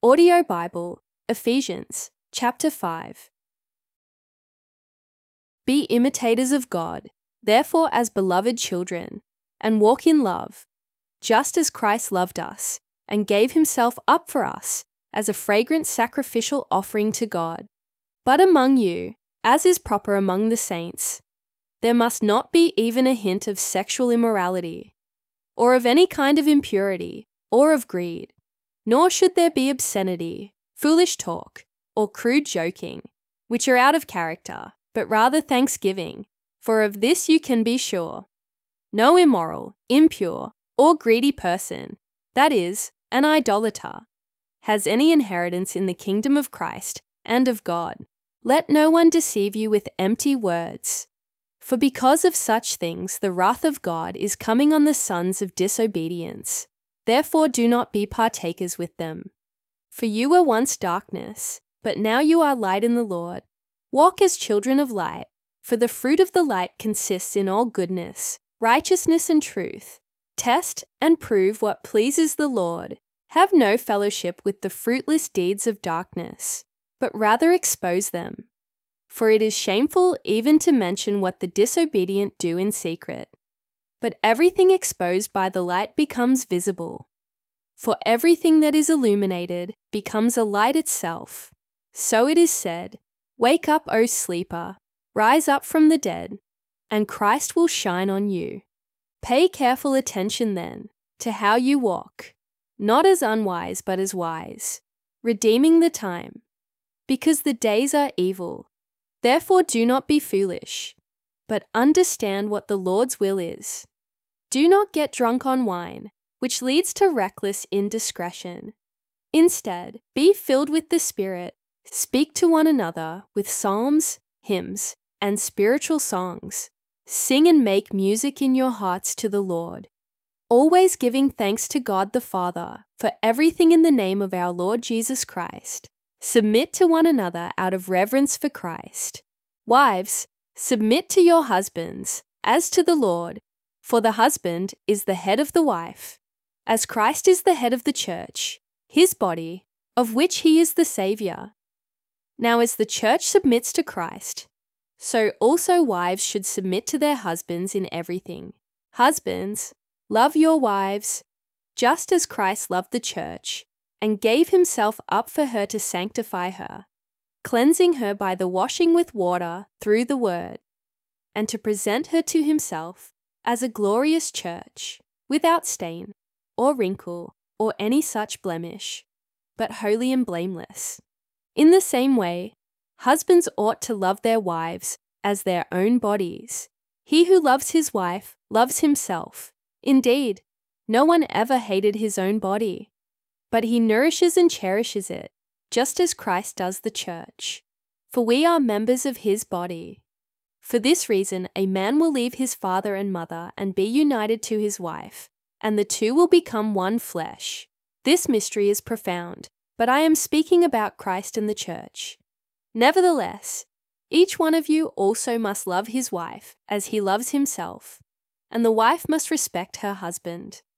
Audio Bible, Ephesians, chapter 5. Be imitators of God, therefore as beloved children, and walk in love, just as Christ loved us, and gave himself up for us as a fragrant sacrificial offering to God. But among you, as is proper among the saints, there must not be even a hint of sexual immorality, or of any kind of impurity, or of greed. Nor should there be obscenity, foolish talk, or crude joking, which are out of character, but rather thanksgiving, for of this you can be sure. No immoral, impure, or greedy person, that is, an idolater, has any inheritance in the kingdom of Christ and of God. Let no one deceive you with empty words. For because of such things the wrath of God is coming on the sons of disobedience. Therefore do not be partakers with them. For you were once darkness, but now you are light in the Lord. Walk as children of light, for the fruit of the light consists in all goodness, righteousness and truth. Test and prove what pleases the Lord. Have no fellowship with the fruitless deeds of darkness, but rather expose them. For it is shameful even to mention what the disobedient do in secret. But everything exposed by the light becomes visible. For everything that is illuminated becomes a light itself. So it is said, "Wake up, O sleeper, rise up from the dead, and Christ will shine on you." Pay careful attention then to how you walk, not as unwise but as wise, redeeming the time, because the days are evil. Therefore do not be foolish, but understand what the Lord's will is. Do not get drunk on wine, which leads to reckless indiscretion. Instead, be filled with the Spirit. Speak to one another with psalms, hymns, and spiritual songs. Sing and make music in your hearts to the Lord, always giving thanks to God the Father for everything in the name of our Lord Jesus Christ. Submit to one another out of reverence for Christ. Wives, submit to your husbands, as to the Lord, for the husband is the head of the wife, as Christ is the head of the church, his body, of which he is the Saviour. Now as the church submits to Christ, so also wives should submit to their husbands in everything. Husbands, love your wives, just as Christ loved the church, and gave himself up for her to sanctify her, cleansing her by the washing with water through the word, and to present her to himself as a glorious church, without stain, or wrinkle, or any such blemish, but holy and blameless. In the same way, husbands ought to love their wives as their own bodies. He who loves his wife loves himself. Indeed, no one ever hated his own body, but he nourishes and cherishes it, just as Christ does the church. For we are members of his body. For this reason, a man will leave his father and mother and be united to his wife, and the two will become one flesh. This mystery is profound, but I am speaking about Christ and the church. Nevertheless, each one of you also must love his wife as he loves himself, and the wife must respect her husband.